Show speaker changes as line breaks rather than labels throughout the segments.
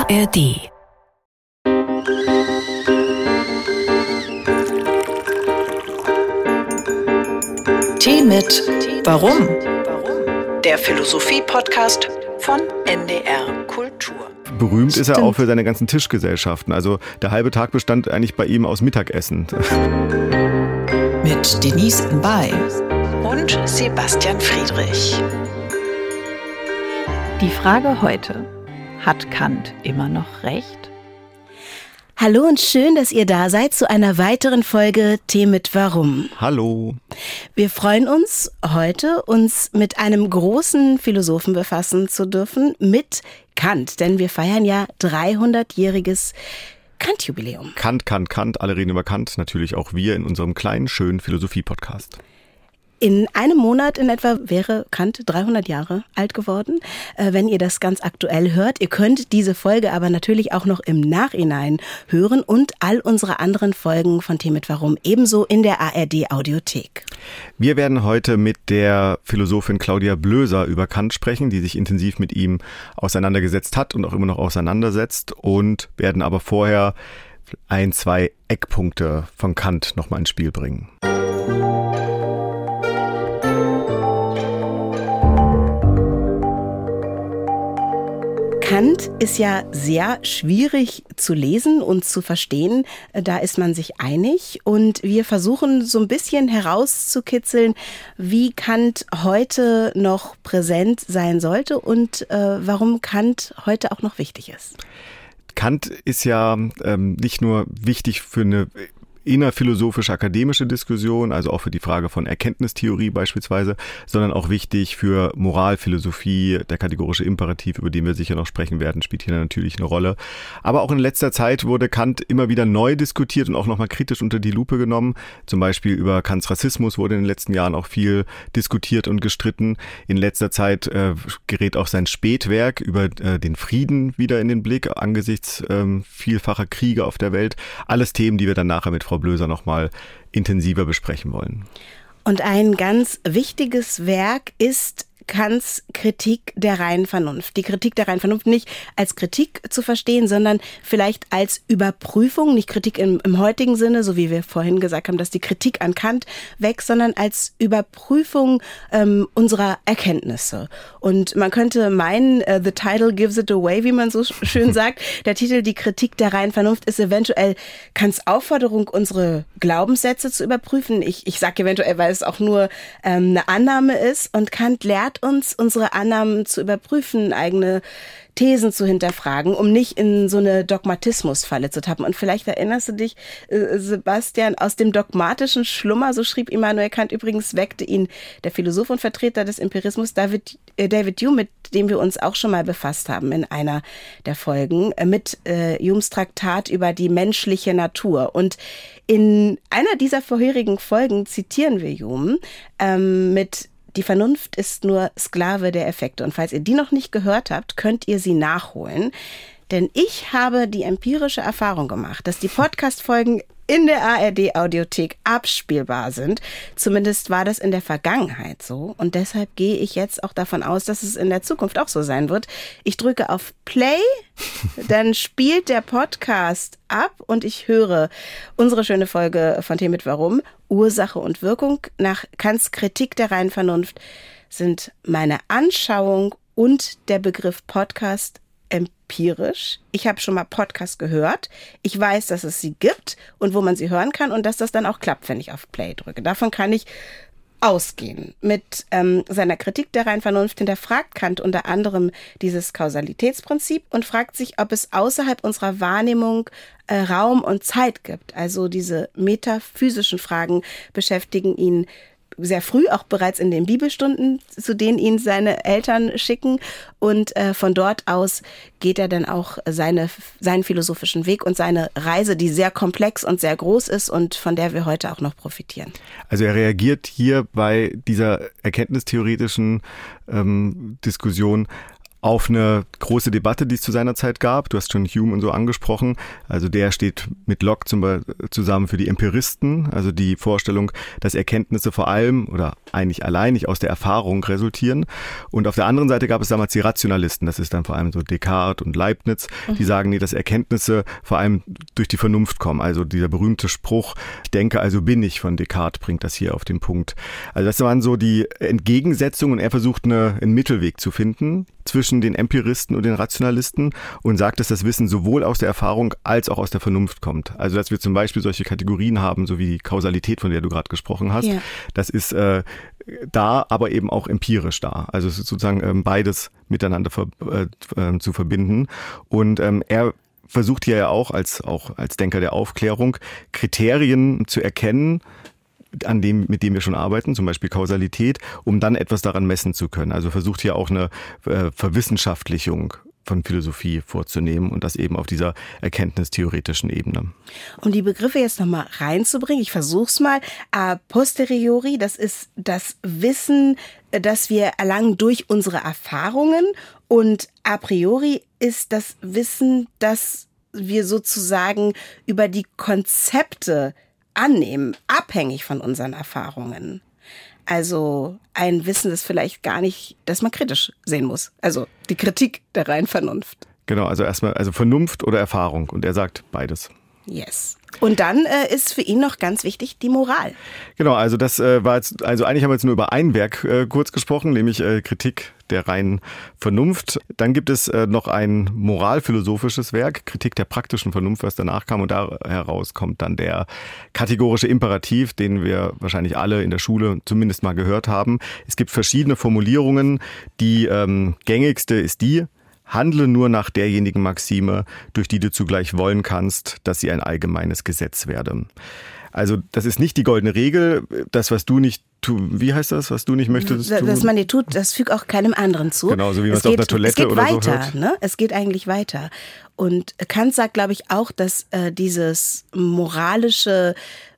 ARD. Tee mit Warum? Der Philosophie-Podcast von NDR Kultur.
Berühmt ist er auch für seine ganzen Tischgesellschaften. Also der halbe Tag bestand eigentlich bei ihm aus Mittagessen.
Mit Denise Mbay und Sebastian Friedrich. Die Frage heute: Hat Kant immer noch recht?
Hallo und schön, dass ihr da seid zu einer weiteren Folge Tee mit Warum.
Hallo.
Wir freuen uns heute, uns mit einem großen Philosophen befassen zu dürfen, mit Kant. Denn wir feiern ja 300-jähriges Kant-Jubiläum.
Kant. Alle reden über Kant. Natürlich auch wir in unserem kleinen, schönen Philosophie-Podcast.
In einem Monat in etwa wäre Kant 300 Jahre alt geworden, wenn ihr das ganz aktuell hört. Ihr könnt diese Folge aber natürlich auch noch im Nachhinein hören und all unsere anderen Folgen von Tee mit Warum ebenso in der ARD-Audiothek.
Wir werden heute mit der Philosophin Claudia Blöser über Kant sprechen, die sich intensiv mit ihm auseinandergesetzt hat und auch immer noch auseinandersetzt, und werden aber vorher 2 Eckpunkte von Kant nochmal ins Spiel bringen.
Kant ist ja sehr schwierig zu lesen und zu verstehen, da ist man sich einig, und wir versuchen so ein bisschen herauszukitzeln, wie Kant heute noch präsent sein sollte und warum Kant heute auch noch wichtig ist.
Kant ist ja nicht nur wichtig für eine innerphilosophisch-akademische Diskussion, also auch für die Frage von Erkenntnistheorie beispielsweise, sondern auch wichtig für Moralphilosophie. Der kategorische Imperativ, über den wir sicher noch sprechen werden, spielt hier natürlich eine Rolle. Aber auch in letzter Zeit wurde Kant immer wieder neu diskutiert und auch nochmal kritisch unter die Lupe genommen. Zum Beispiel über Kants Rassismus wurde in den letzten Jahren auch viel diskutiert und gestritten. In letzter Zeit gerät auch sein Spätwerk über den Frieden wieder in den Blick, angesichts vielfacher Kriege auf der Welt. Alles Themen, die wir dann nachher mit Frau Blöser noch mal intensiver besprechen wollen.
Und ein ganz wichtiges Werk ist Kants Kritik der reinen Vernunft. Die Kritik der reinen Vernunft nicht als Kritik zu verstehen, sondern vielleicht als Überprüfung, nicht Kritik im heutigen Sinne, so wie wir vorhin gesagt haben, dass die Kritik an Kant wächst, sondern als Überprüfung unserer Erkenntnisse. Und man könnte meinen, the title gives it away, wie man so schön sagt. Der Titel, die Kritik der reinen Vernunft, ist eventuell Kants Aufforderung, unsere Glaubenssätze zu überprüfen. Ich sage eventuell, weil es auch nur eine Annahme ist, und Kant lehrt uns, unsere Annahmen zu überprüfen, eigene Thesen zu hinterfragen, um nicht in so eine Dogmatismusfalle zu tappen. Und vielleicht erinnerst du dich, Sebastian, aus dem dogmatischen Schlummer, so schrieb Immanuel Kant übrigens, weckte ihn der Philosoph und Vertreter des Empirismus David Hume, mit dem wir uns auch schon mal befasst haben in einer der Folgen, mit Humes Traktat über die menschliche Natur. Und in einer dieser vorherigen Folgen zitieren wir Hume mit: Die Vernunft ist nur Sklave der Effekte. Und falls ihr die noch nicht gehört habt, könnt ihr sie nachholen. Denn ich habe die empirische Erfahrung gemacht, dass die Podcast-Folgen in der ARD-Audiothek abspielbar sind. Zumindest war das in der Vergangenheit so. Und deshalb gehe ich jetzt auch davon aus, dass es in der Zukunft auch so sein wird. Ich drücke auf Play, dann spielt der Podcast ab und ich höre unsere schöne Folge von Tee mit Warum. Ursache und Wirkung nach Kants Kritik der reinen Vernunft sind meine Anschauung und der Begriff Podcast empirisch. Ich habe schon mal Podcasts gehört. Ich weiß, dass es sie gibt und wo man sie hören kann und dass das dann auch klappt, wenn ich auf Play drücke. Davon kann ich ausgehen. Mit seiner Kritik der reinen Vernunft hinterfragt Kant unter anderem dieses Kausalitätsprinzip und fragt sich, ob es außerhalb unserer Wahrnehmung Raum und Zeit gibt. Also diese metaphysischen Fragen beschäftigen ihn sehr früh, auch bereits in den Bibelstunden, zu denen ihn seine Eltern schicken. Und von dort aus geht er dann auch seinen philosophischen Weg und seine Reise, die sehr komplex und sehr groß ist und von der wir heute auch noch profitieren.
Also er reagiert hier bei dieser erkenntnistheoretischen Diskussion auf eine große Debatte, die es zu seiner Zeit gab. Du hast schon Hume und so angesprochen. Also der steht mit Locke zusammen für die Empiristen, also die Vorstellung, dass Erkenntnisse vor allem oder eigentlich alleinig aus der Erfahrung resultieren. Und auf der anderen Seite gab es damals die Rationalisten, das ist dann vor allem so Descartes und Leibniz, die sagen, nee, dass Erkenntnisse vor allem durch die Vernunft kommen. Also dieser berühmte Spruch, ich denke, also bin ich, von Descartes bringt das hier auf den Punkt. Also das waren so die Entgegensetzungen und er versucht einen Mittelweg zu finden zwischen den Empiristen und den Rationalisten und sagt, dass das Wissen sowohl aus der Erfahrung als auch aus der Vernunft kommt. Also dass wir zum Beispiel solche Kategorien haben, so wie die Kausalität, von der du gerade gesprochen hast. Ja. Das ist da, aber eben auch empirisch da. Also es ist sozusagen beides miteinander zu verbinden. Und er versucht hier ja auch als Denker der Aufklärung Kriterien zu erkennen, mit dem wir schon arbeiten, zum Beispiel Kausalität, um dann etwas daran messen zu können. Also versucht hier auch eine Verwissenschaftlichung von Philosophie vorzunehmen und das eben auf dieser erkenntnistheoretischen Ebene.
Um die Begriffe jetzt nochmal reinzubringen, ich versuche es mal. A posteriori, das ist das Wissen, das wir erlangen durch unsere Erfahrungen, und a priori ist das Wissen, das wir sozusagen über die Konzepte annehmen, abhängig von unseren Erfahrungen. Also ein Wissen, das vielleicht gar nicht, das man kritisch sehen muss. Also die Kritik der reinen Vernunft.
Genau, also erstmal Vernunft oder Erfahrung. Und er sagt beides.
Yes. Und dann ist für ihn noch ganz wichtig die Moral.
Genau, also das war jetzt, also eigentlich haben wir jetzt nur über ein Werk kurz gesprochen, nämlich Kritik der reinen Vernunft. Dann gibt es noch ein moralphilosophisches Werk, Kritik der praktischen Vernunft, was danach kam. Und da heraus kommt dann der kategorische Imperativ, den wir wahrscheinlich alle in der Schule zumindest mal gehört haben. Es gibt verschiedene Formulierungen. Die gängigste ist die: Handle nur nach derjenigen Maxime, durch die du zugleich wollen kannst, dass sie ein allgemeines Gesetz werde. Also das ist nicht die goldene Regel, das, was du nicht wie heißt das, was du nicht möchtest tun?
Was man dir tut, das fügt auch keinem anderen zu.
Genau, so wie man es auf der Toilette oder so hört.
Es geht weiter, ne? Es geht eigentlich weiter. Und Kant sagt, glaube ich, auch, dass dieses moralische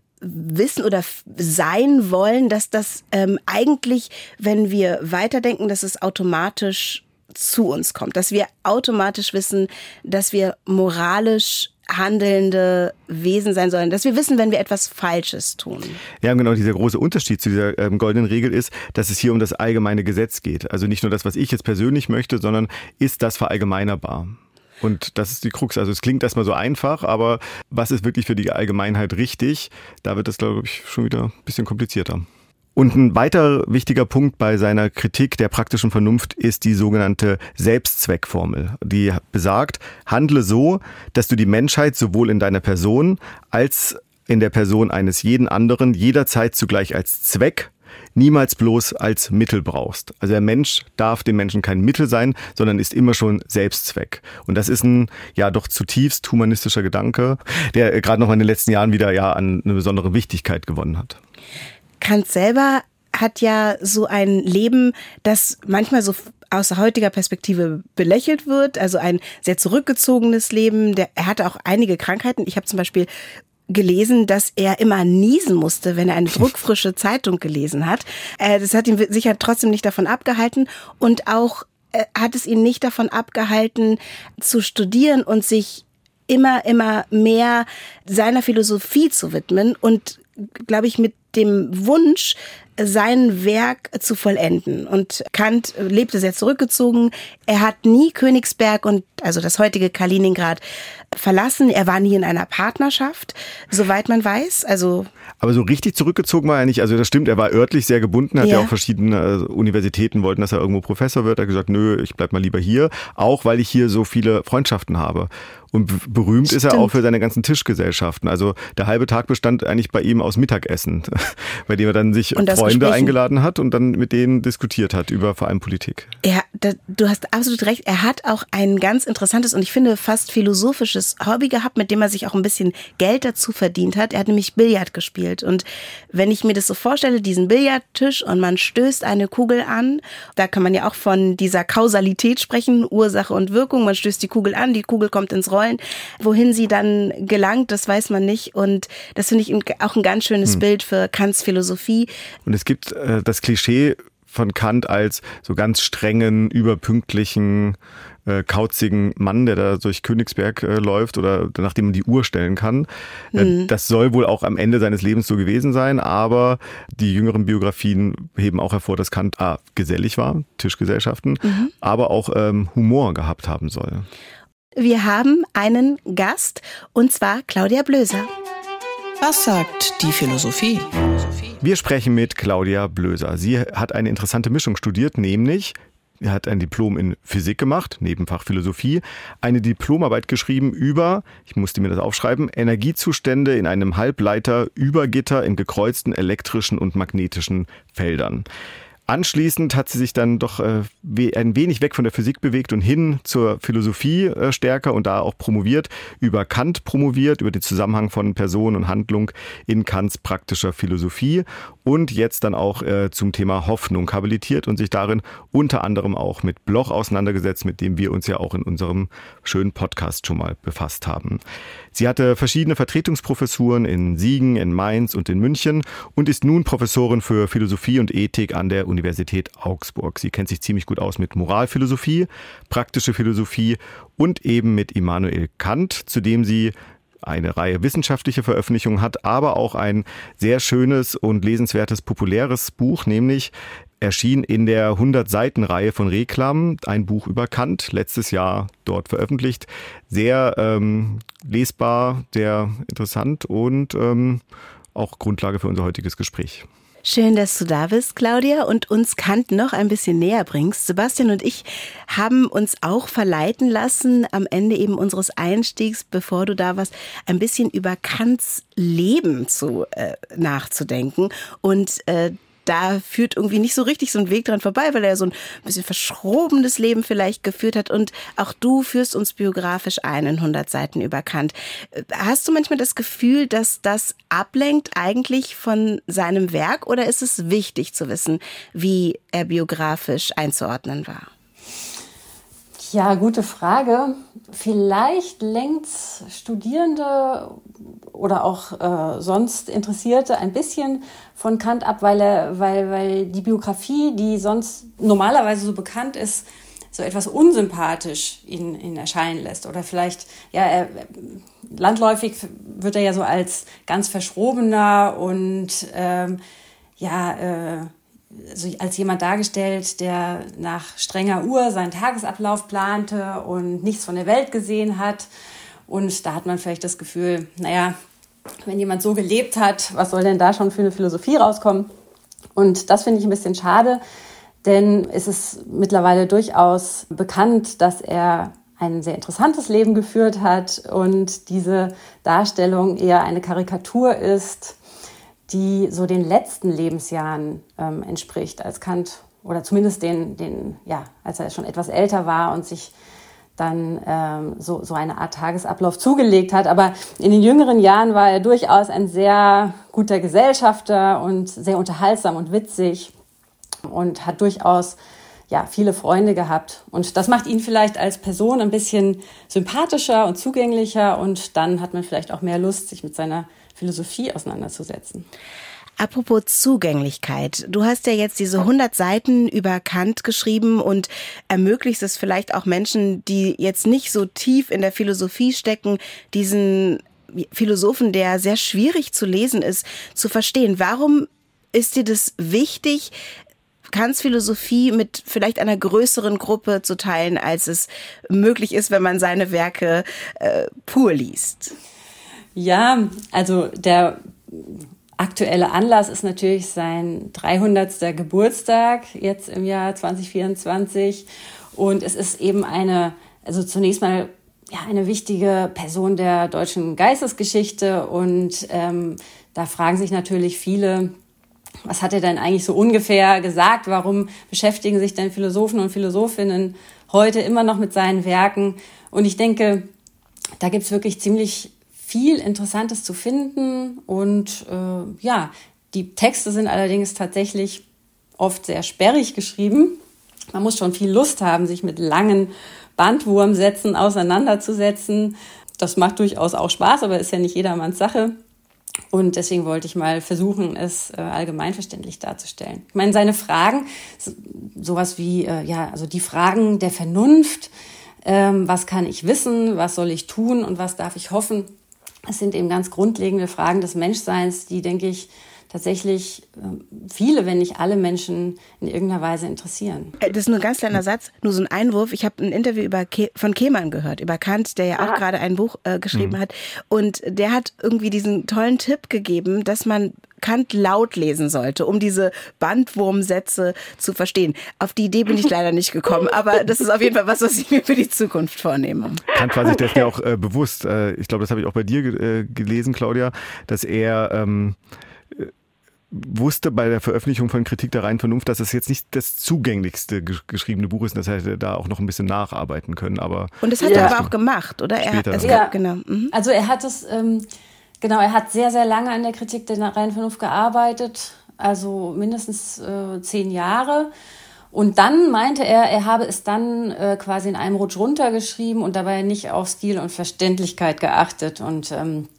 Wissen oder sein wollen, dass das eigentlich, wenn wir weiterdenken, dass es automatisch zu uns kommt, dass wir automatisch wissen, dass wir moralisch handelnde Wesen sein sollen, dass wir wissen, wenn wir etwas Falsches tun.
Ja, genau, dieser große Unterschied zu dieser goldenen Regel ist, dass es hier um das allgemeine Gesetz geht. Also nicht nur das, was ich jetzt persönlich möchte, sondern ist das verallgemeinerbar? Und das ist die Krux. Also es klingt erstmal so einfach, aber was ist wirklich für die Allgemeinheit richtig? Da wird das, glaube ich, schon wieder ein bisschen komplizierter. Und ein weiter wichtiger Punkt bei seiner Kritik der praktischen Vernunft ist die sogenannte Selbstzweckformel. Die besagt, handle so, dass du die Menschheit sowohl in deiner Person als in der Person eines jeden anderen jederzeit zugleich als Zweck, niemals bloß als Mittel brauchst. Also der Mensch darf dem Menschen kein Mittel sein, sondern ist immer schon Selbstzweck. Und das ist ein ja doch zutiefst humanistischer Gedanke, der gerade noch in den letzten Jahren wieder an eine besondere Wichtigkeit gewonnen hat.
Kant selber hat ja so ein Leben, das manchmal so aus heutiger Perspektive belächelt wird, also ein sehr zurückgezogenes Leben. Er hatte auch einige Krankheiten. Ich habe zum Beispiel gelesen, dass er immer niesen musste, wenn er eine druckfrische Zeitung gelesen hat. Das hat ihn sicher trotzdem nicht davon abgehalten, und auch hat es ihn nicht davon abgehalten zu studieren und sich immer mehr seiner Philosophie zu widmen und, glaube ich, mit dem Wunsch, sein Werk zu vollenden. Und Kant lebte sehr zurückgezogen. Er hat nie Königsberg und also das heutige Kaliningrad verlassen. Er war nie in einer Partnerschaft, soweit man weiß.
Aber so richtig zurückgezogen war er nicht. Also das stimmt, er war örtlich sehr gebunden, hat ja auch verschiedene Universitäten wollten, dass er irgendwo Professor wird. Er hat gesagt, nö, ich bleib mal lieber hier, auch weil ich hier so viele Freundschaften habe. Und berühmt ist er auch für seine ganzen Tischgesellschaften. Also der halbe Tag bestand eigentlich bei ihm aus Mittagessen, bei dem er dann sich Freunde eingeladen hat und dann mit denen diskutiert hat über vor allem Politik.
Ja, du hast absolut recht. Er hat auch ein ganz interessantes und ich finde fast philosophisches Hobby gehabt, mit dem er sich auch ein bisschen Geld dazu verdient hat. Er hat nämlich Billard gespielt. Und wenn ich mir das so vorstelle, diesen Billardtisch und man stößt eine Kugel an, da kann man ja auch von dieser Kausalität sprechen, Ursache und Wirkung. Man stößt die Kugel an, die Kugel kommt ins Rollen. Wohin sie dann gelangt, das weiß man nicht. Und das finde ich auch ein ganz schönes Bild für Kants Philosophie.
Und es gibt das Klischee, von Kant als so ganz strengen, überpünktlichen, kauzigen Mann, der da durch Königsberg läuft oder nachdem man die Uhr stellen kann. Das soll wohl auch am Ende seines Lebens so gewesen sein, aber die jüngeren Biografien heben auch hervor, dass Kant gesellig war, Tischgesellschaften, aber auch Humor gehabt haben soll.
Wir haben einen Gast, und zwar Claudia Blöser.
Was sagt die Philosophie?
Wir sprechen mit Claudia Blöser. Sie hat eine interessante Mischung studiert, nämlich er hat ein Diplom in Physik gemacht, Nebenfach Philosophie, eine Diplomarbeit geschrieben über, ich musste mir das aufschreiben, Energiezustände in einem Halbleiter über Gitter in gekreuzten elektrischen und magnetischen Feldern. Anschließend hat sie sich dann doch ein wenig weg von der Physik bewegt und hin zur Philosophie stärker und da auch promoviert, über Kant promoviert, über den Zusammenhang von Person und Handlung in Kants praktischer Philosophie und jetzt dann auch zum Thema Hoffnung habilitiert und sich darin unter anderem auch mit Bloch auseinandergesetzt, mit dem wir uns ja auch in unserem schönen Podcast schon mal befasst haben. Sie hatte verschiedene Vertretungsprofessuren in Siegen, in Mainz und in München und ist nun Professorin für Philosophie und Ethik an der Universität Augsburg. Sie kennt sich ziemlich gut aus mit Moralphilosophie, praktische Philosophie und eben mit Immanuel Kant, zu dem sie eine Reihe wissenschaftlicher Veröffentlichungen hat, aber auch ein sehr schönes und lesenswertes populäres Buch, nämlich erschien in der 100-Seiten-Reihe von Reklam, ein Buch über Kant, letztes Jahr dort veröffentlicht. Sehr lesbar, sehr interessant und auch Grundlage für unser heutiges Gespräch.
Schön, dass du da bist, Claudia, und uns Kant noch ein bisschen näher bringst. Sebastian und ich haben uns auch verleiten lassen, am Ende eben unseres Einstiegs, bevor du da warst, ein bisschen über Kants Leben nachzudenken. Und da führt irgendwie nicht so richtig so ein Weg dran vorbei, weil er so ein bisschen verschrobenes Leben vielleicht geführt hat. Und auch du führst uns biografisch ein in 100 Seiten über Kant. Hast du manchmal das Gefühl, dass das ablenkt eigentlich von seinem Werk, oder ist es wichtig zu wissen, wie er biografisch einzuordnen war?
Ja, gute Frage. Vielleicht lenkt Studierende oder auch sonst Interessierte ein bisschen von Kant ab, weil die Biografie, die sonst normalerweise so bekannt ist, so etwas unsympathisch ihn erscheinen lässt. Oder vielleicht, landläufig wird er ja so als ganz verschrobener und also als jemand dargestellt, der nach strenger Uhr seinen Tagesablauf plante und nichts von der Welt gesehen hat. Und da hat man vielleicht das Gefühl, wenn jemand so gelebt hat, was soll denn da schon für eine Philosophie rauskommen? Und das finde ich ein bisschen schade, denn es ist mittlerweile durchaus bekannt, dass er ein sehr interessantes Leben geführt hat und diese Darstellung eher eine Karikatur ist, die so den letzten Lebensjahren entspricht, als Kant, oder zumindest als er schon etwas älter war und sich dann so eine Art Tagesablauf zugelegt hat. Aber in den jüngeren Jahren war er durchaus ein sehr guter Gesellschafter und sehr unterhaltsam und witzig und hat durchaus viele Freunde gehabt. Und das macht ihn vielleicht als Person ein bisschen sympathischer und zugänglicher, und dann hat man vielleicht auch mehr Lust, sich mit seiner Philosophie auseinanderzusetzen.
Apropos Zugänglichkeit. Du hast ja jetzt diese 100 Seiten über Kant geschrieben und ermöglicht es vielleicht auch Menschen, die jetzt nicht so tief in der Philosophie stecken, diesen Philosophen, der sehr schwierig zu lesen ist, zu verstehen. Warum ist dir das wichtig, Kants Philosophie mit vielleicht einer größeren Gruppe zu teilen, als es möglich ist, wenn man seine Werke pur liest?
Ja, also der aktuelle Anlass ist natürlich sein 300. Geburtstag jetzt im Jahr 2024. Und es ist eben zunächst mal eine wichtige Person der deutschen Geistesgeschichte. Und da fragen sich natürlich viele, was hat er denn eigentlich so ungefähr gesagt? Warum beschäftigen sich denn Philosophen und Philosophinnen heute immer noch mit seinen Werken? Und ich denke, da gibt's wirklich ziemlich viel Interessantes zu finden. Und die Texte sind allerdings tatsächlich oft sehr sperrig geschrieben. Man muss schon viel Lust haben, sich mit langen Bandwurmsätzen auseinanderzusetzen. Das macht durchaus auch Spaß, aber ist ja nicht jedermanns Sache. Und deswegen wollte ich mal versuchen, es allgemeinverständlich darzustellen. Ich meine, seine Fragen, sowas wie, also die Fragen der Vernunft, was kann ich wissen, was soll ich tun und was darf ich hoffen, das sind eben ganz grundlegende Fragen des Menschseins, die, denke ich, tatsächlich viele, wenn nicht alle Menschen in irgendeiner Weise interessieren.
Das ist nur ein ganz kleiner Satz, nur so ein Einwurf. Ich habe ein Interview von Kehlmann gehört, über Kant, der ja auch gerade ein Buch geschrieben hat. Und der hat irgendwie diesen tollen Tipp gegeben, dass man Kant laut lesen sollte, um diese Bandwurmsätze zu verstehen. Auf die Idee bin ich leider nicht gekommen, aber das ist auf jeden Fall was ich mir für die Zukunft vornehme.
Kant war sich dessen ja auch bewusst. Ich glaube, das habe ich auch bei dir gelesen, Claudia, dass er wusste bei der Veröffentlichung von Kritik der reinen Vernunft, dass es jetzt nicht das zugänglichste geschriebene Buch ist und das hätte da auch noch ein bisschen nacharbeiten können. Und
das hat er aber auch gemacht, oder?
Genau. Also er hat es, er hat sehr, sehr lange an der Kritik der reinen Vernunft gearbeitet, also mindestens 10 Jahre. Und dann meinte er habe es dann quasi in einem Rutsch runtergeschrieben und dabei nicht auf Stil und Verständlichkeit geachtet. Und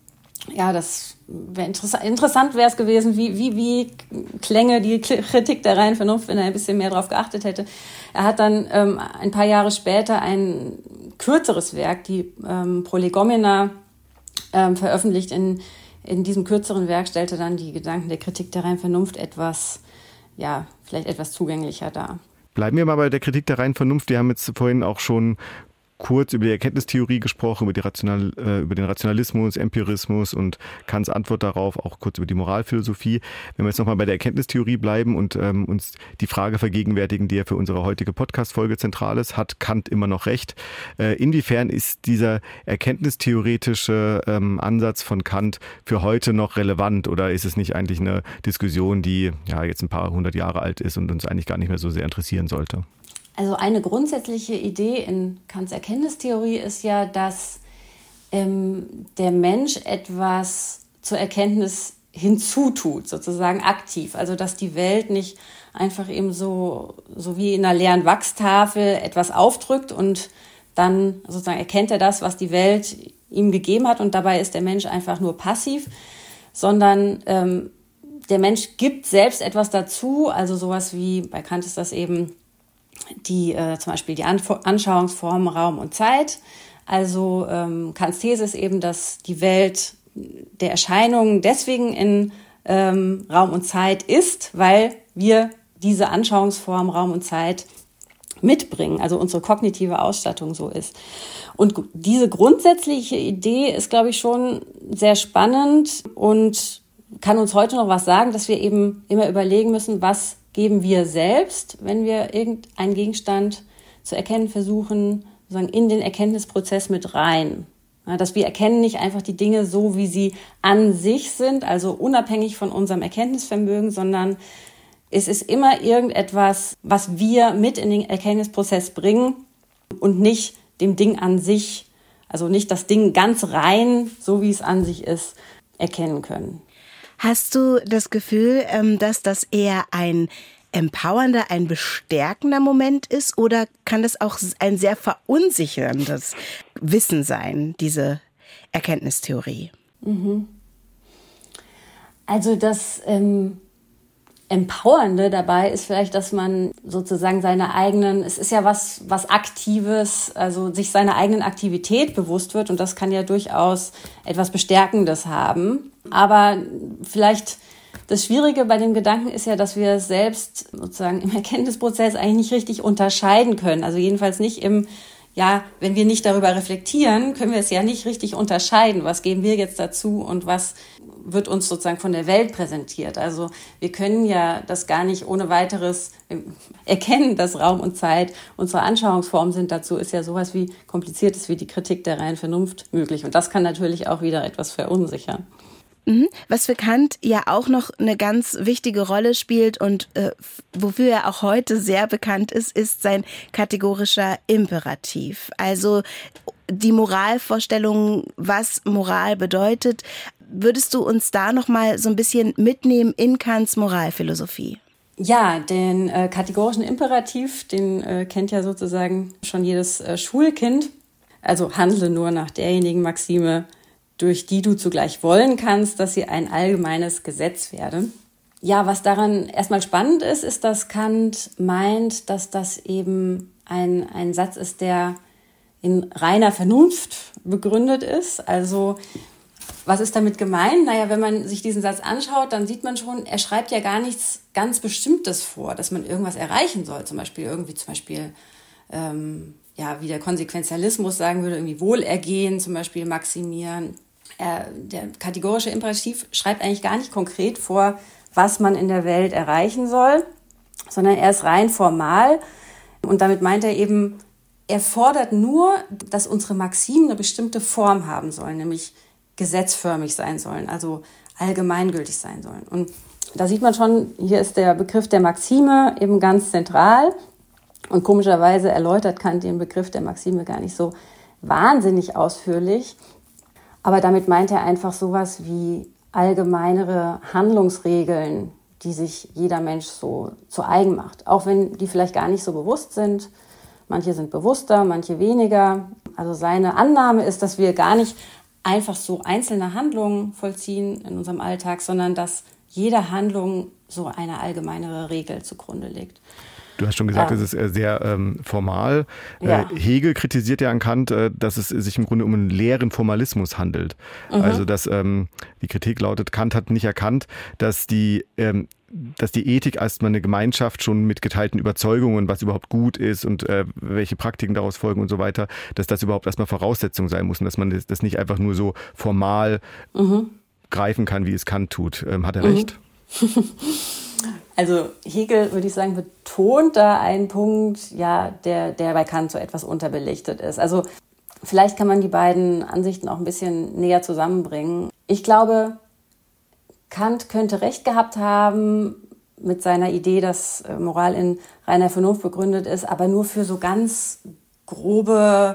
das wäre interessant wäre es gewesen, wie klänge die Kritik der reinen Vernunft, wenn er ein bisschen mehr darauf geachtet hätte. Er hat dann ein paar Jahre später ein kürzeres Werk, die Prolegomena, veröffentlicht. In diesem kürzeren Werk stellte dann die Gedanken der Kritik der reinen Vernunft vielleicht etwas zugänglicher dar.
Bleiben wir mal bei der Kritik der reinen Vernunft. Wir haben jetzt vorhin auch schon kurz über die Erkenntnistheorie gesprochen, über den Rationalismus, Empirismus und Kants Antwort darauf, auch kurz über die Moralphilosophie. Wenn wir jetzt nochmal bei der Erkenntnistheorie bleiben und uns die Frage vergegenwärtigen, die ja für unsere heutige Podcast-Folge zentral ist, hat Kant immer noch recht? Inwiefern ist dieser erkenntnistheoretische Ansatz von Kant für heute noch relevant oder ist es nicht eigentlich eine Diskussion, die jetzt ein paar hundert Jahre alt ist und uns eigentlich gar nicht mehr so sehr interessieren sollte?
Also eine grundsätzliche Idee in Kants Erkenntnistheorie ist ja, dass der Mensch etwas zur Erkenntnis hinzutut, sozusagen aktiv. Also dass die Welt nicht einfach eben so wie in einer leeren Wachstafel etwas aufdrückt und dann sozusagen erkennt er das, was die Welt ihm gegeben hat und dabei ist der Mensch einfach nur passiv, sondern der Mensch gibt selbst etwas dazu, also sowas wie, bei Kant ist das eben zum Beispiel die Anschauungsform Raum und Zeit. Also Kants These ist eben, dass die Welt der Erscheinungen deswegen in Raum und Zeit ist, weil wir diese Anschauungsform Raum und Zeit mitbringen, also unsere kognitive Ausstattung so ist. Und diese grundsätzliche Idee ist, glaube ich, schon sehr spannend und kann uns heute noch was sagen, dass wir eben immer überlegen müssen, was geben wir selbst, wenn wir irgendeinen Gegenstand zu erkennen versuchen, sozusagen in den Erkenntnisprozess mit rein. Ja, dass wir erkennen nicht einfach die Dinge so, wie sie an sich sind, also unabhängig von unserem Erkenntnisvermögen, sondern es ist immer irgendetwas, was wir mit in den Erkenntnisprozess bringen und nicht dem Ding an sich, also nicht das Ding ganz rein, so wie es an sich ist, erkennen können.
Hast du das Gefühl, dass das eher ein empowernder, ein bestärkender Moment ist oder kann das auch ein sehr verunsicherndes Wissen sein, diese Erkenntnistheorie?
Also das Empowernde dabei ist vielleicht, dass man sozusagen es ist ja was Aktives, also sich seiner eigenen Aktivität bewusst wird und das kann ja durchaus etwas Bestärkendes haben. Aber vielleicht das Schwierige bei dem Gedanken ist ja, dass wir selbst sozusagen im Erkenntnisprozess eigentlich nicht richtig unterscheiden können. Also jedenfalls nicht wenn wir nicht darüber reflektieren, können wir es ja nicht richtig unterscheiden. Was geben wir jetzt dazu und was wird uns sozusagen von der Welt präsentiert? Also wir können ja das gar nicht ohne weiteres erkennen, dass Raum und Zeit unsere Anschauungsformen sind. Dazu ist ja sowas wie Kompliziertes wie die Kritik der reinen Vernunft möglich. Und das kann natürlich auch wieder etwas verunsichern.
Was für Kant ja auch noch eine ganz wichtige Rolle spielt und wofür er auch heute sehr bekannt ist, ist sein kategorischer Imperativ. Also die Moralvorstellung, was Moral bedeutet. Würdest du uns da noch mal so ein bisschen mitnehmen in Kants Moralphilosophie?
Ja, den kategorischen Imperativ, den kennt ja sozusagen schon jedes Schulkind. Also handle nur nach derjenigen Maxime, durch die du zugleich wollen kannst, dass sie ein allgemeines Gesetz werde. Ja, was daran erstmal spannend ist, ist, dass Kant meint, dass das eben ein Satz ist, der in reiner Vernunft begründet ist. Also was ist damit gemeint? Naja, wenn man sich diesen Satz anschaut, dann sieht man schon, er schreibt ja gar nichts ganz Bestimmtes vor, dass man irgendwas erreichen soll. Zum Beispiel, wie der Konsequenzialismus sagen würde, irgendwie Wohlergehen zum Beispiel maximieren. Der kategorische Imperativ schreibt eigentlich gar nicht konkret vor, was man in der Welt erreichen soll, sondern er ist rein formal. Und damit meint er eben, er fordert nur, dass unsere Maximen eine bestimmte Form haben sollen, nämlich gesetzförmig sein sollen, also allgemeingültig sein sollen. Und da sieht man schon, hier ist der Begriff der Maxime eben ganz zentral. Und komischerweise erläutert Kant den Begriff der Maxime gar nicht so wahnsinnig ausführlich. Aber damit meint er einfach sowas wie allgemeinere Handlungsregeln, die sich jeder Mensch so zu eigen macht. Auch wenn die vielleicht gar nicht so bewusst sind. Manche sind bewusster, manche weniger. Also seine Annahme ist, dass wir gar nicht einfach so einzelne Handlungen vollziehen in unserem Alltag, sondern dass jede Handlung so eine allgemeinere Regel zugrunde liegt.
Du hast schon gesagt, es ist sehr formal. Ja. Hegel kritisiert ja an Kant, dass es sich im Grunde um einen leeren Formalismus handelt. Also dass die Kritik lautet, Kant hat nicht erkannt, dass die Ethik erstmal eine Gemeinschaft schon mit geteilten Überzeugungen, was überhaupt gut ist und welche Praktiken daraus folgen und so weiter, dass das überhaupt erstmal Voraussetzung sein muss und dass man das nicht einfach nur so formal greifen kann, wie es Kant tut. Hat er recht?
Also Hegel, würde ich sagen, betont da einen Punkt, ja, der bei Kant so etwas unterbelichtet ist. Also vielleicht kann man die beiden Ansichten auch ein bisschen näher zusammenbringen. Ich glaube, Kant könnte recht gehabt haben mit seiner Idee, dass Moral in reiner Vernunft begründet ist, aber nur für so ganz grobe,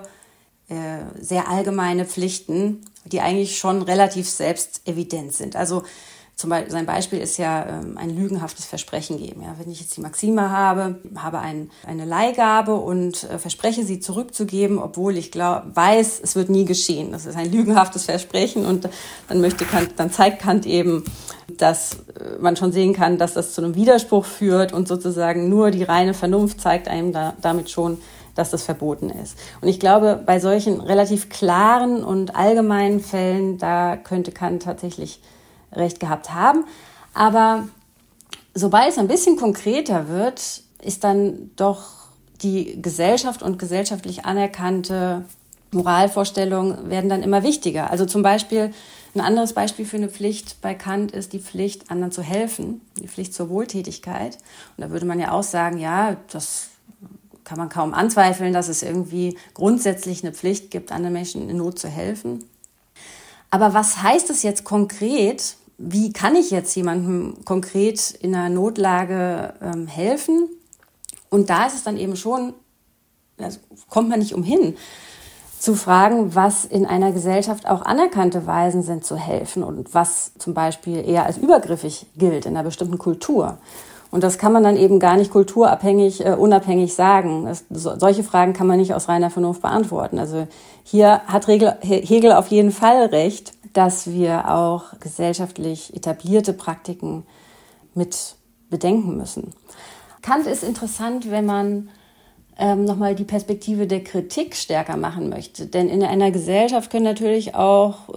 sehr allgemeine Pflichten, die eigentlich schon relativ selbstevident sind. Also sein Beispiel ist ja ein lügenhaftes Versprechen geben. Ja, wenn ich jetzt die Maxime habe eine Leihgabe und verspreche, sie zurückzugeben, obwohl ich weiß, es wird nie geschehen. Das ist ein lügenhaftes Versprechen und dann zeigt Kant eben, dass man schon sehen kann, dass das zu einem Widerspruch führt und sozusagen nur die reine Vernunft zeigt einem damit schon, dass das verboten ist. Und ich glaube, bei solchen relativ klaren und allgemeinen Fällen, da könnte Kant tatsächlich recht gehabt haben. Aber sobald es ein bisschen konkreter wird, ist dann doch die Gesellschaft und gesellschaftlich anerkannte Moralvorstellungen werden dann immer wichtiger. Also zum Beispiel, ein anderes Beispiel für eine Pflicht bei Kant ist die Pflicht, anderen zu helfen, die Pflicht zur Wohltätigkeit. Und da würde man ja auch sagen, ja, das kann man kaum anzweifeln, dass es irgendwie grundsätzlich eine Pflicht gibt, anderen Menschen in Not zu helfen. Aber was heißt es jetzt konkret? Wie kann ich jetzt jemandem konkret in einer Notlage helfen? Und da ist es dann eben schon, also kommt man nicht umhin, zu fragen, was in einer Gesellschaft auch anerkannte Weisen sind zu helfen und was zum Beispiel eher als übergriffig gilt in einer bestimmten Kultur. Und das kann man dann eben gar nicht unabhängig sagen. Solche Fragen kann man nicht aus reiner Vernunft beantworten. Also hier hat Hegel auf jeden Fall recht, dass wir auch gesellschaftlich etablierte Praktiken mit bedenken müssen. Kant ist interessant, wenn man nochmal die Perspektive der Kritik stärker machen möchte. Denn in einer Gesellschaft können natürlich auch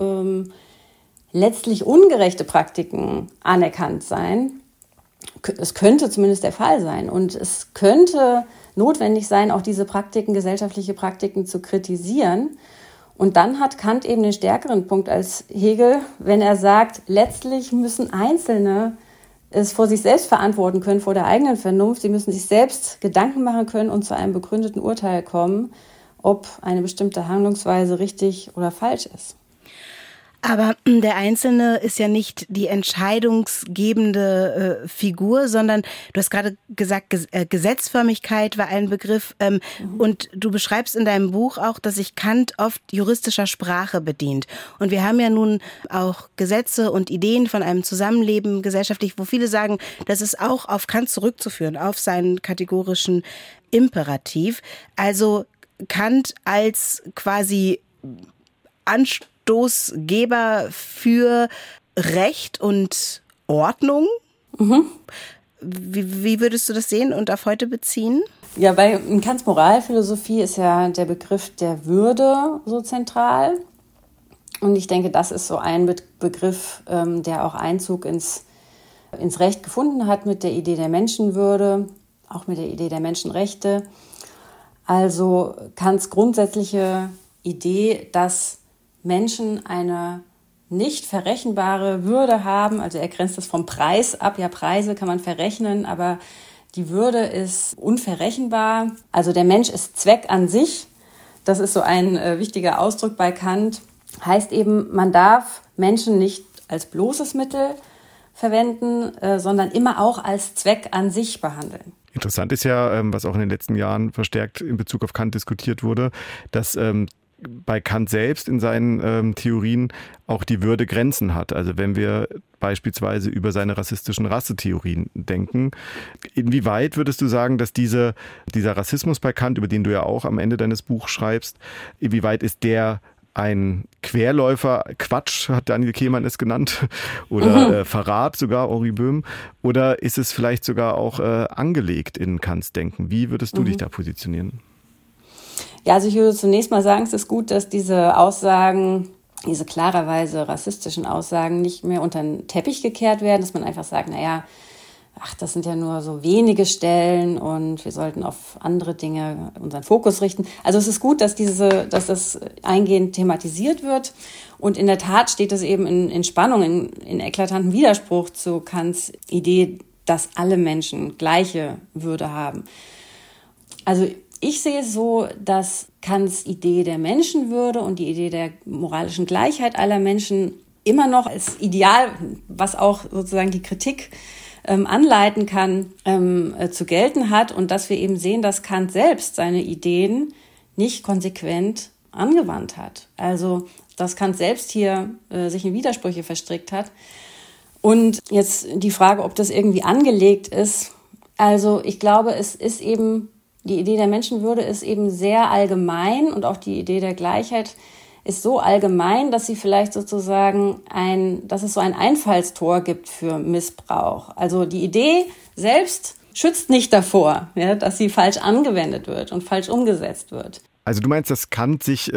letztlich ungerechte Praktiken anerkannt sein. Es könnte zumindest der Fall sein. Und es könnte notwendig sein, auch diese Praktiken, gesellschaftliche Praktiken zu kritisieren. Und dann hat Kant eben den stärkeren Punkt als Hegel, wenn er sagt, letztlich müssen Einzelne es vor sich selbst verantworten können, vor der eigenen Vernunft. Sie müssen sich selbst Gedanken machen können und zu einem begründeten Urteil kommen, ob eine bestimmte Handlungsweise richtig oder falsch ist.
Aber der Einzelne ist ja nicht die entscheidungsgebende Figur, sondern du hast gerade gesagt, Gesetzförmigkeit war ein Begriff. Und du beschreibst in deinem Buch auch, dass sich Kant oft juristischer Sprache bedient. Und wir haben ja nun auch Gesetze und Ideen von einem Zusammenleben gesellschaftlich, wo viele sagen, das ist auch auf Kant zurückzuführen, auf seinen kategorischen Imperativ. Also Kant als quasi Anstoßgeber für Recht und Ordnung. Wie würdest du das sehen und auf heute beziehen?
Ja, bei Kants Moralphilosophie ist ja der Begriff der Würde so zentral. Und ich denke, das ist so ein Begriff, der auch Einzug ins Recht gefunden hat mit der Idee der Menschenwürde, auch mit der Idee der Menschenrechte. Also Kants grundsätzliche Idee, dass Menschen eine nicht verrechenbare Würde haben, also er grenzt das vom Preis ab, ja, Preise kann man verrechnen, aber die Würde ist unverrechenbar. Also der Mensch ist Zweck an sich, das ist so ein wichtiger Ausdruck bei Kant, heißt eben, man darf Menschen nicht als bloßes Mittel verwenden, sondern immer auch als Zweck an sich behandeln.
Interessant ist ja, was auch in den letzten Jahren verstärkt in Bezug auf Kant diskutiert wurde, dass bei Kant selbst in seinen Theorien auch die Würde Grenzen hat. Also wenn wir beispielsweise über seine rassistischen Rassetheorien denken, inwieweit würdest du sagen, dass dieser Rassismus bei Kant, über den du ja auch am Ende deines Buchs schreibst, inwieweit ist der ein Querläufer, Quatsch, hat Daniel Kehlmann es genannt, oder Verrat sogar, Henri Böhm, oder ist es vielleicht sogar auch angelegt in Kants Denken? Wie würdest du dich da positionieren?
Ja, also ich würde zunächst mal sagen, es ist gut, dass diese Aussagen, diese klarerweise rassistischen Aussagen nicht mehr unter den Teppich gekehrt werden, dass man einfach sagt, das sind ja nur so wenige Stellen und wir sollten auf andere Dinge unseren Fokus richten. Also es ist gut, dass das eingehend thematisiert wird. Und in der Tat steht es eben in Spannung, in eklatanten Widerspruch zu Kants Idee, dass alle Menschen gleiche Würde haben. Also ich sehe es so, dass Kants Idee der Menschenwürde und die Idee der moralischen Gleichheit aller Menschen immer noch als Ideal, was auch sozusagen die Kritik anleiten kann, zu gelten hat und dass wir eben sehen, dass Kant selbst seine Ideen nicht konsequent angewandt hat. Also, dass Kant selbst hier sich in Widersprüche verstrickt hat. Und jetzt die Frage, ob das irgendwie angelegt ist. Also, ich glaube, es ist eben, die Idee der Menschenwürde ist eben sehr allgemein und auch die Idee der Gleichheit ist so allgemein, dass sie vielleicht sozusagen dass es so ein Einfallstor gibt für Missbrauch. Also die Idee selbst schützt nicht davor, ja, dass sie falsch angewendet wird und falsch umgesetzt wird.
Also du meinst, dass Kant sich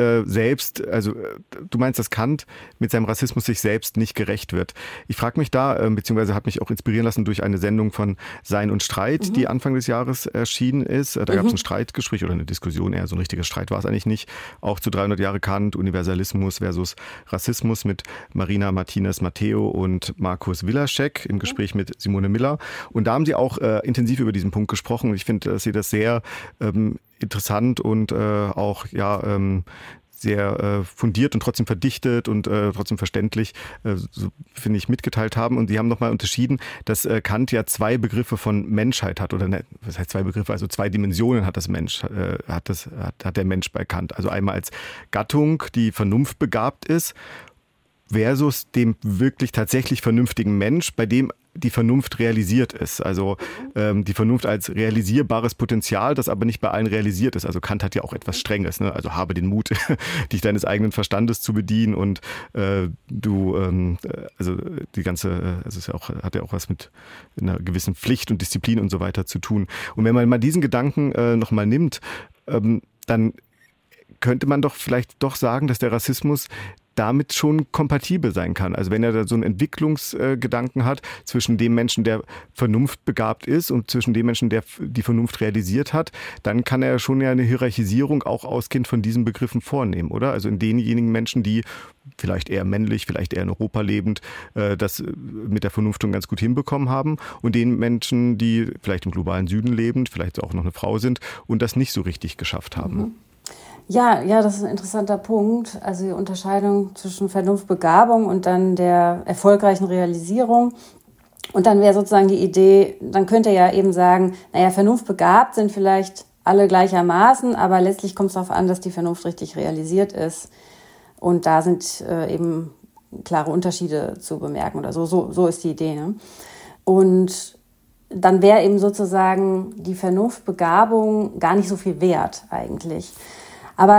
dass Kant mit seinem Rassismus sich selbst nicht gerecht wird. Ich frage mich da, beziehungsweise habe mich auch inspirieren lassen durch eine Sendung von Sein und Streit, die Anfang des Jahres erschienen ist. Da gab es ein Streitgespräch oder eine Diskussion, eher so ein richtiger Streit war es eigentlich nicht, auch zu 300 Jahre Kant, Universalismus versus Rassismus mit Marina Martinez-Matteo und Markus Willaschek im Gespräch mit Simone Miller. Und da haben sie auch intensiv über diesen Punkt gesprochen. Ich finde, dass sie das sehr interessant und auch sehr fundiert und trotzdem verdichtet und trotzdem verständlich, so finde ich, mitgeteilt haben. Und die haben nochmal unterschieden, dass Kant ja zwei Begriffe von Menschheit hat, oder ne, was heißt zwei Begriffe, also zwei Dimensionen hat hat der Mensch bei Kant. Also einmal als Gattung, die vernunftbegabt ist, versus dem wirklich tatsächlich vernünftigen Mensch, bei dem die Vernunft realisiert ist. Also die Vernunft als realisierbares Potenzial, das aber nicht bei allen realisiert ist. Also Kant hat ja auch etwas Strenges, ne? Also habe den Mut, dich deines eigenen Verstandes zu bedienen und also die ganze, also es hat ja auch was mit einer gewissen Pflicht und Disziplin und so weiter zu tun. Und wenn man mal diesen Gedanken nochmal nimmt, dann könnte man doch vielleicht doch sagen, dass der Rassismus damit schon kompatibel sein kann. Also wenn er da so einen Entwicklungsgedanken hat zwischen dem Menschen, der vernunftbegabt ist und zwischen dem Menschen, der die Vernunft realisiert hat, dann kann er schon ja eine Hierarchisierung auch ausgehend von diesen Begriffen vornehmen, oder? Also in denjenigen Menschen, die vielleicht eher männlich, vielleicht eher in Europa lebend, das mit der Vernunft schon ganz gut hinbekommen haben und den Menschen, die vielleicht im globalen Süden lebend, vielleicht auch noch eine Frau sind und das nicht so richtig geschafft haben.
Ja, das ist ein interessanter Punkt. Also die Unterscheidung zwischen Vernunftbegabung und dann der erfolgreichen Realisierung. Und dann wäre sozusagen die Idee, dann könnte er ja eben sagen, vernunftbegabt sind vielleicht alle gleichermaßen, aber letztlich kommt es darauf an, dass die Vernunft richtig realisiert ist. Und da sind eben klare Unterschiede zu bemerken oder so ist die Idee, ne? Und dann wäre eben sozusagen die Vernunftbegabung gar nicht so viel wert eigentlich. Aber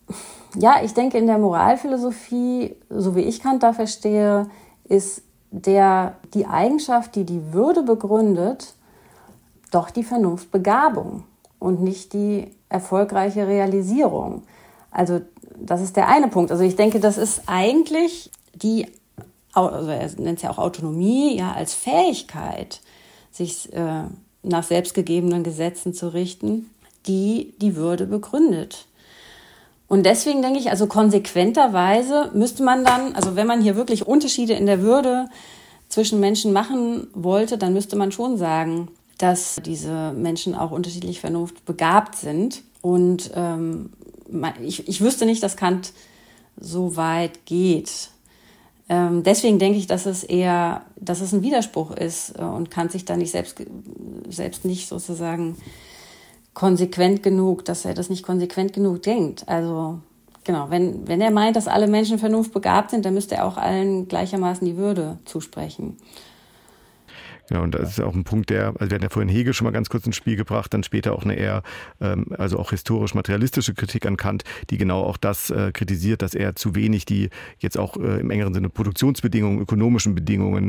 Ja, ich denke, in der Moralphilosophie, so wie ich Kant da verstehe, ist die Eigenschaft, die die Würde begründet, doch die Vernunftbegabung und nicht die erfolgreiche Realisierung. Also das ist der eine Punkt. Also ich denke, das ist eigentlich also er nennt es ja auch Autonomie, ja, als Fähigkeit, sich nach selbstgegebenen Gesetzen zu richten, die Würde begründet. Und deswegen denke ich, also konsequenterweise müsste man dann, also wenn man hier wirklich Unterschiede in der Würde zwischen Menschen machen wollte, dann müsste man schon sagen, dass diese Menschen auch unterschiedlich vernunftbegabt sind. Und ich wüsste nicht, dass Kant so weit geht. Deswegen denke ich, dass es ein Widerspruch ist und Kant sich da nicht selbst nicht sozusagen konsequent genug, dass er das nicht konsequent genug denkt. Also genau, wenn er meint, dass alle Menschen vernunftbegabt sind, dann müsste er auch allen gleichermaßen die Würde zusprechen.
Genau, und das ist auch ein Punkt, also wir hatten ja vorhin Hegel schon mal ganz kurz ins Spiel gebracht, dann später auch eine eher, also auch historisch-materialistische Kritik an Kant, die genau auch das kritisiert, dass er zu wenig die jetzt auch im engeren Sinne Produktionsbedingungen, ökonomischen Bedingungen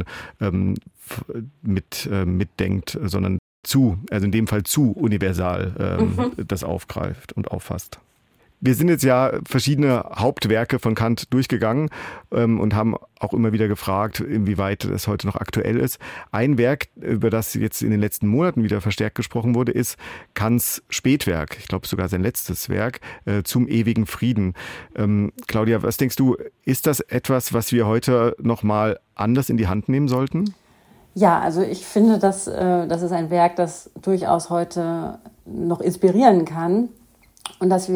mitdenkt, sondern also in dem Fall zu universal das aufgreift und auffasst. Wir sind jetzt ja verschiedene Hauptwerke von Kant durchgegangen und haben auch immer wieder gefragt, inwieweit das heute noch aktuell ist. Ein Werk, über das jetzt in den letzten Monaten wieder verstärkt gesprochen wurde, ist Kants Spätwerk, ich glaube sogar sein letztes Werk, zum ewigen Frieden. Claudia, was denkst du, ist das etwas, was wir heute nochmal anders in die Hand nehmen sollten?
Ja, also ich finde, das ist ein Werk, das durchaus heute noch inspirieren kann und dass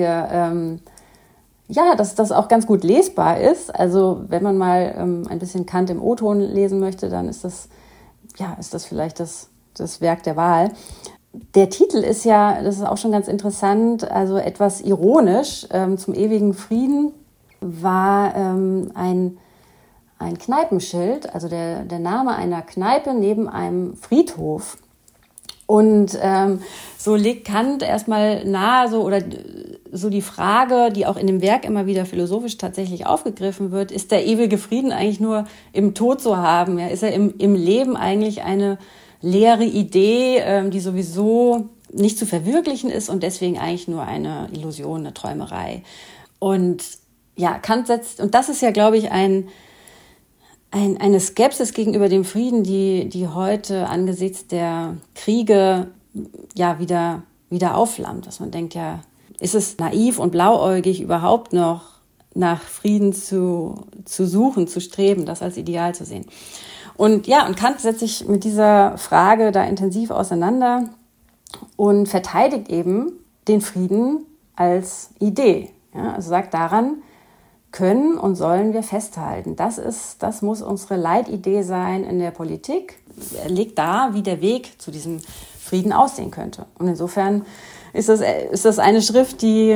dass das auch ganz gut lesbar ist. Also wenn man mal ein bisschen Kant im O-Ton lesen möchte, dann ist das vielleicht das Werk der Wahl. Der Titel ist ja, das ist auch schon ganz interessant, also etwas ironisch. Zum ewigen Frieden war ein Kneipenschild, also der Name einer Kneipe neben einem Friedhof. Und so legt Kant erstmal nahe, oder so die Frage, die auch in dem Werk immer wieder philosophisch tatsächlich aufgegriffen wird, ist der ewige Frieden eigentlich nur im Tod zu haben? Ja? Ist er im Leben eigentlich eine leere Idee, die sowieso nicht zu verwirklichen ist und deswegen eigentlich nur eine Illusion, eine Träumerei? Und ja, Kant setzt, und das ist ja, glaube ich, eine Skepsis gegenüber dem Frieden, die heute angesichts der Kriege ja wieder aufflammt, dass man denkt, ja, ist es naiv und blauäugig überhaupt noch nach Frieden zu suchen, zu streben, das als Ideal zu sehen. Und Kant setzt sich mit dieser Frage da intensiv auseinander und verteidigt eben den Frieden als Idee. Ja, also sagt, daran können und sollen wir festhalten. Das muss unsere Leitidee sein in der Politik. Er legt dar, wie der Weg zu diesem Frieden aussehen könnte. Und insofern ist das eine Schrift, die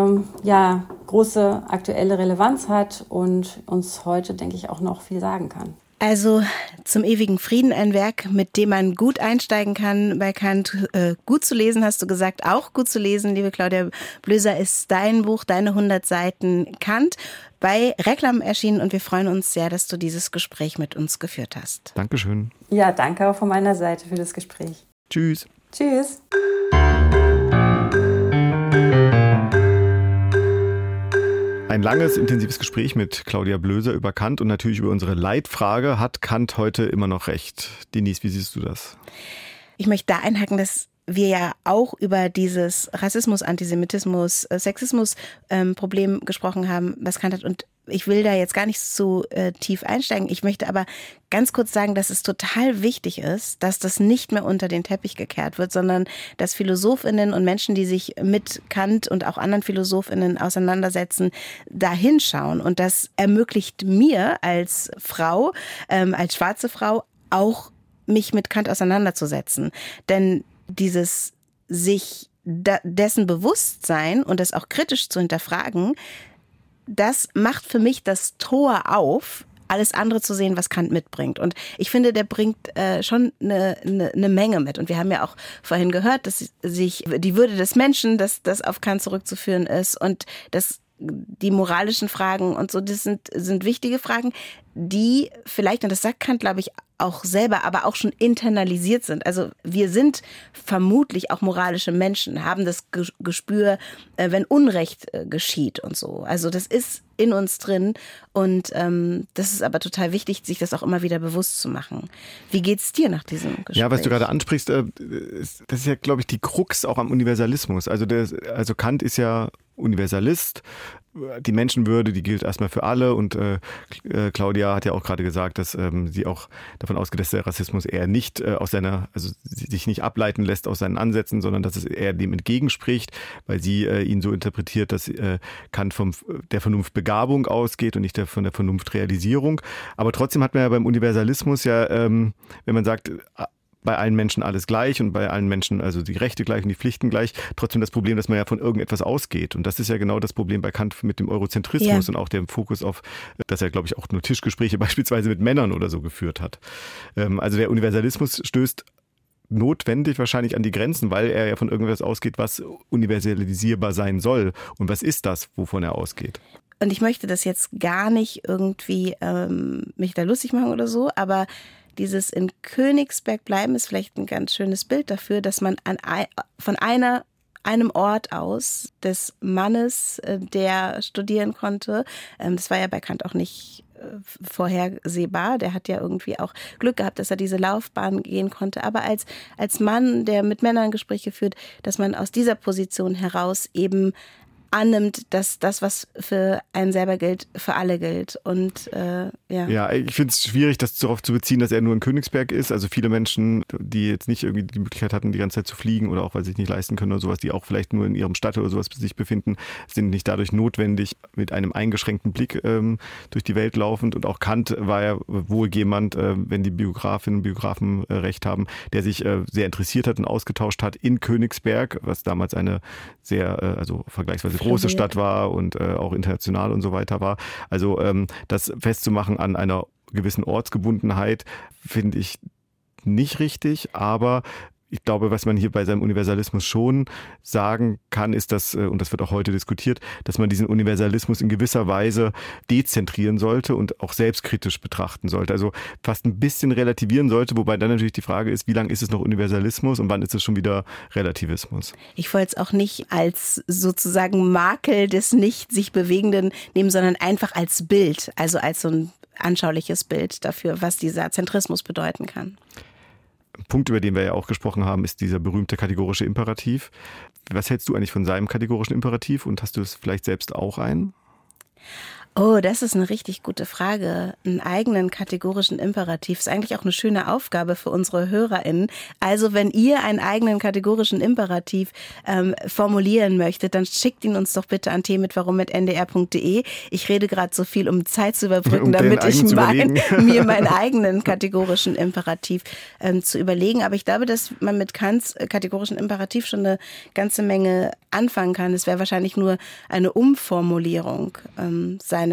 große aktuelle Relevanz hat und uns heute, denke ich, auch noch viel sagen kann.
Also zum ewigen Frieden ein Werk, mit dem man gut einsteigen kann. Bei Kant gut zu lesen, hast du gesagt, auch gut zu lesen. Liebe Claudia Blöser, ist dein Buch, deine 100 Seiten Kant bei Reklam erschienen und wir freuen uns sehr, dass du dieses Gespräch mit uns geführt hast.
Dankeschön.
Ja, danke auch von meiner Seite für das Gespräch.
Tschüss.
Tschüss.
Ein langes, intensives Gespräch mit Claudia Blöser über Kant und natürlich über unsere Leitfrage, hat Kant heute immer noch recht? Denise, wie siehst du das?
Ich möchte da einhaken, dass wir ja auch über dieses Rassismus, Antisemitismus, Sexismus Problem gesprochen haben, was Kant hat. Und ich will da jetzt gar nicht so tief einsteigen. Ich möchte aber ganz kurz sagen, dass es total wichtig ist, dass das nicht mehr unter den Teppich gekehrt wird, sondern dass PhilosophInnen und Menschen, die sich mit Kant und auch anderen PhilosophInnen auseinandersetzen, da hinschauen. Und das ermöglicht mir als Frau, als schwarze Frau, auch mich mit Kant auseinanderzusetzen. Denn dieses sich dessen Bewusstsein und das auch kritisch zu hinterfragen, das macht für mich das Tor auf, alles andere zu sehen, was Kant mitbringt. Und ich finde, der bringt schon eine Menge mit. Und wir haben ja auch vorhin gehört, dass sich die Würde des Menschen, dass das auf Kant zurückzuführen ist und dass die moralischen Fragen und so, das sind wichtige Fragen, die vielleicht, und das sagt Kant, glaube ich, auch selber, aber auch schon internalisiert sind. Also wir sind vermutlich auch moralische Menschen, haben das Gespür, wenn Unrecht geschieht und so. Also das ist in uns drin und das ist aber total wichtig, sich das auch immer wieder bewusst zu machen. Wie geht's dir nach diesem Gespräch?
Ja, was du gerade ansprichst, das ist ja, glaube ich, die Krux auch am Universalismus. Also Kant ist ja Universalist. Die Menschenwürde, die gilt erstmal für alle und Claudia hat ja auch gerade gesagt, dass sie auch davon ausgeht, dass der Rassismus eher nicht sich nicht ableiten lässt aus seinen Ansätzen, sondern dass es eher dem entgegenspricht, weil sie ihn so interpretiert, dass Kant von der Vernunftbegabung ausgeht und nicht von der Vernunftrealisierung. Aber trotzdem hat man ja beim Universalismus wenn man sagt, bei allen Menschen alles gleich und bei allen Menschen also die Rechte gleich und die Pflichten gleich, trotzdem das Problem, dass man ja von irgendetwas ausgeht. Und das ist ja genau das Problem bei Kant mit dem Eurozentrismus und auch dem Fokus auf, dass er, glaube ich, auch nur Tischgespräche beispielsweise mit Männern oder so geführt hat. Also der Universalismus stößt notwendig wahrscheinlich an die Grenzen, weil er ja von irgendwas ausgeht, was universalisierbar sein soll. Und was ist das, wovon er ausgeht?
Und ich möchte das jetzt gar nicht irgendwie mich da lustig machen oder so, aber dieses in Königsberg bleiben ist vielleicht ein ganz schönes Bild dafür, dass man von einem Ort aus des Mannes, der studieren konnte, das war ja bei Kant auch nicht vorhersehbar, der hat ja irgendwie auch Glück gehabt, dass er diese Laufbahn gehen konnte, aber als Mann, der mit Männern Gespräche führt, dass man aus dieser Position heraus eben annimmt, dass das, was für einen selber gilt, für alle gilt. Und
Ja, ich finde es schwierig, das darauf zu beziehen, dass er nur in Königsberg ist. Also viele Menschen, die jetzt nicht irgendwie die Möglichkeit hatten, die ganze Zeit zu fliegen oder auch, weil sie sich nicht leisten können oder sowas, die auch vielleicht nur in ihrem Stadt oder sowas sich befinden, sind nicht dadurch notwendig mit einem eingeschränkten Blick durch die Welt laufend. Und auch Kant war ja wohl jemand, wenn die Biografinnen und Biografen recht haben, der sich sehr interessiert hat und ausgetauscht hat in Königsberg, was damals eine sehr, also vergleichsweise große Stadt war und auch international und so weiter war. Also das festzumachen an einer gewissen Ortsgebundenheit finde ich nicht richtig, aber ich glaube, was man hier bei seinem Universalismus schon sagen kann, ist, dass, und das wird auch heute diskutiert, dass man diesen Universalismus in gewisser Weise dezentrieren sollte und auch selbstkritisch betrachten sollte. Also fast ein bisschen relativieren sollte, wobei dann natürlich die Frage ist, wie lange ist es noch Universalismus und wann ist es schon wieder Relativismus?
Ich wollte es auch nicht als sozusagen Makel des nicht sich Bewegenden nehmen, sondern einfach als Bild, also als so ein anschauliches Bild dafür, was dieser Zentrismus bedeuten kann.
Punkt, über den wir ja auch gesprochen haben, ist dieser berühmte kategorische Imperativ. Was hältst du eigentlich von seinem kategorischen Imperativ und hast du es vielleicht selbst auch einen?
Oh, das ist eine richtig gute Frage. Einen eigenen kategorischen Imperativ ist eigentlich auch eine schöne Aufgabe für unsere HörerInnen. Also wenn ihr einen eigenen kategorischen Imperativ formulieren möchtet, dann schickt ihn uns doch bitte an t-mit-warum@ndr.de. Ich rede gerade so viel, um Zeit zu überbrücken, damit ich mir meinen eigenen kategorischen Imperativ zu überlegen. Aber ich glaube, dass man mit Kants kategorischen Imperativ schon eine ganze Menge anfangen kann. Es wäre wahrscheinlich nur eine Umformulierung seiner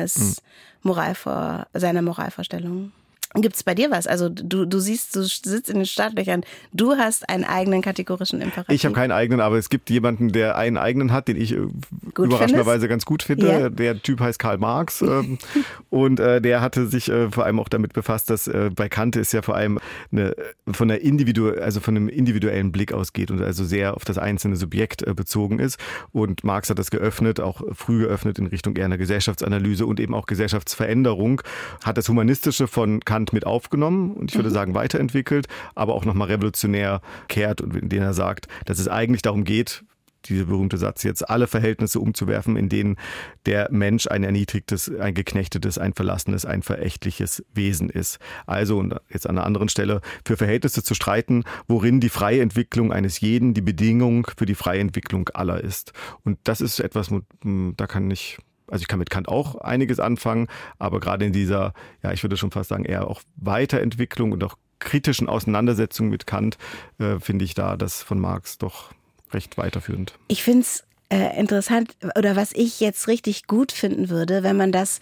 Moralvorstellung. Gibt es bei dir was? Also du siehst, du sitzt in den Startlöchern, du hast einen eigenen kategorischen Imperativ.
Ich habe keinen eigenen, aber es gibt jemanden, der einen eigenen hat, den ich überraschenderweise ganz gut finde. Ja. Der Typ heißt Karl Marx und der hatte sich vor allem auch damit befasst, dass bei Kant es ja vor allem von einem individuellen Blick ausgeht und also sehr auf das einzelne Subjekt bezogen ist. Und Marx hat das geöffnet, auch früh geöffnet in Richtung eher einer Gesellschaftsanalyse und eben auch Gesellschaftsveränderung, hat das Humanistische von Kant mit aufgenommen und ich würde sagen weiterentwickelt, aber auch nochmal revolutionär kehrt und in denen er sagt, dass es eigentlich darum geht, dieser berühmte Satz jetzt, alle Verhältnisse umzuwerfen, in denen der Mensch ein erniedrigtes, ein geknechtetes, ein verlassenes, ein verächtliches Wesen ist. Also, und jetzt an einer anderen Stelle, für Verhältnisse zu streiten, worin die freie Entwicklung eines jeden die Bedingung für die freie Entwicklung aller ist. Und das ist etwas, da kann ich kann mit Kant auch einiges anfangen, aber gerade in dieser, ja, ich würde schon fast sagen, eher auch Weiterentwicklung und auch kritischen Auseinandersetzung mit Kant, finde ich da das von Marx doch recht weiterführend.
Ich finde es interessant, oder was ich jetzt richtig gut finden würde, wenn man das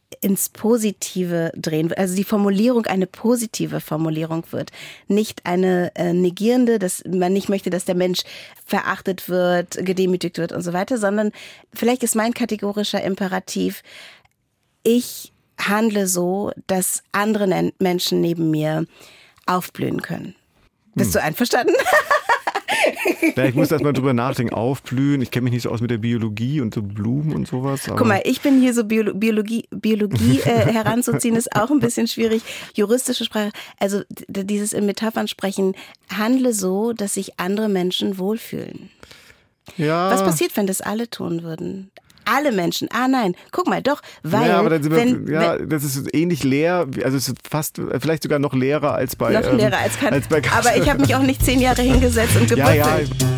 ins Positive drehen, also die Formulierung eine positive Formulierung wird, nicht eine negierende, dass man nicht möchte, dass der Mensch verachtet wird, gedemütigt wird und so weiter, sondern vielleicht ist mein kategorischer Imperativ, ich handle so, dass andere Menschen neben mir aufblühen können. Bist du einverstanden?
Ja, ich muss erst mal drüber nachdenken, aufblühen. Ich kenne mich nicht so aus mit der Biologie und so Blumen und sowas.
Guck mal, ich bin hier so Biologie heranzuziehen, ist auch ein bisschen schwierig. Juristische Sprache, also dieses in Metaphern sprechen, handle so, dass sich andere Menschen wohlfühlen.
Ja.
Was passiert, wenn das alle tun würden? Alle Menschen. Nein, guck mal, doch, weil
ja, aber dann sind das ist ähnlich leer, also es ist fast, vielleicht sogar noch leerer als bei
noch leerer als
bei
aber ich habe mich auch nicht 10 Jahre hingesetzt und gebüttelt.
Ja.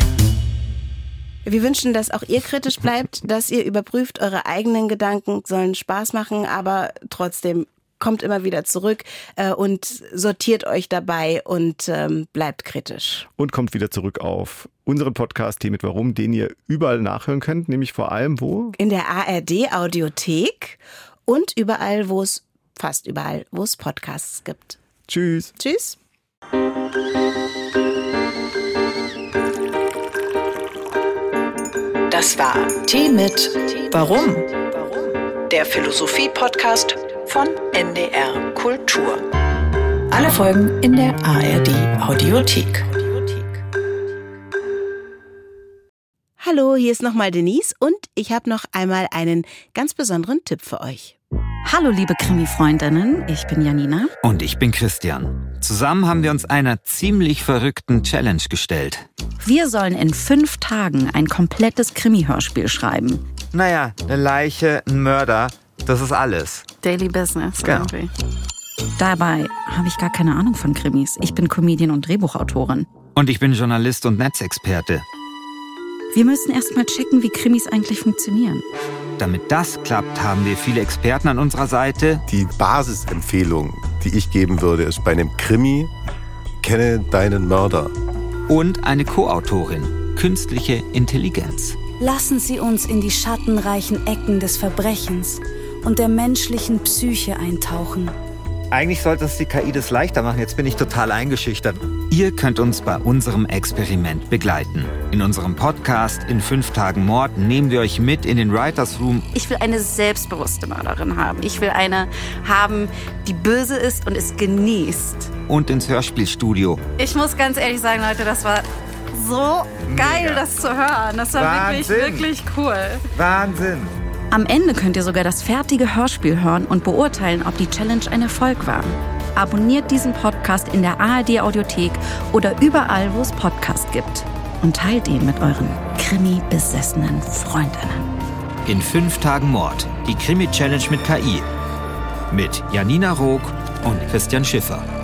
Wir wünschen, dass auch ihr kritisch bleibt, dass ihr überprüft, eure eigenen Gedanken sollen Spaß machen, aber trotzdem kommt immer wieder zurück und sortiert euch dabei und bleibt kritisch.
Und kommt wieder zurück auf unseren Podcast Tee mit Warum, den ihr überall nachhören könnt, nämlich vor allem wo?
In der ARD-Audiothek und fast überall, wo es Podcasts gibt.
Tschüss.
Tschüss.
Das war Tee mit Warum? Der Philosophie-Podcast von NDR Kultur. Alle Folgen in der ARD-Audiothek.
Hallo, hier ist nochmal Denise und ich habe noch einmal einen ganz besonderen Tipp für euch.
Hallo liebe Krimi-Freundinnen, ich bin Janina.
Und ich bin Christian. Zusammen haben wir uns einer ziemlich verrückten Challenge gestellt.
Wir sollen in 5 Tagen ein komplettes Krimi-Hörspiel schreiben.
Naja, eine Leiche, ein Mörder, das ist alles.
Daily Business
irgendwie.
Dabei habe ich gar keine Ahnung von Krimis. Ich bin Comedian und Drehbuchautorin.
Und ich bin Journalist und Netzexperte.
Wir müssen erst mal checken, wie Krimis eigentlich funktionieren.
Damit das klappt, haben wir viele Experten an unserer Seite.
Die Basisempfehlung, die ich geben würde, ist bei einem Krimi, kenne deinen Mörder.
Und eine Co-Autorin, künstliche Intelligenz.
Lassen Sie uns in die schattenreichen Ecken des Verbrechens und der menschlichen Psyche eintauchen.
Eigentlich sollte uns die KI das leichter machen, jetzt bin ich total eingeschüchtert. Ihr könnt uns bei unserem Experiment begleiten. In unserem Podcast in 5 Tagen Mord nehmen wir euch mit in den Writers Room.
Ich will eine selbstbewusste Mörderin haben. Ich will eine haben, die böse ist und es genießt.
Und ins Hörspielstudio.
Ich muss ganz ehrlich sagen, Leute, das war so geil, das zu hören. Das war wirklich cool.
Wahnsinn.
Am Ende könnt ihr sogar das fertige Hörspiel hören und beurteilen, ob die Challenge ein Erfolg war. Abonniert diesen Podcast in der ARD-Audiothek oder überall, wo es Podcasts gibt. Und teilt ihn mit euren Krimi-besessenen Freundinnen.
In 5 Tagen Mord, die Krimi-Challenge mit KI. Mit Janina Rook und Christian Schiffer.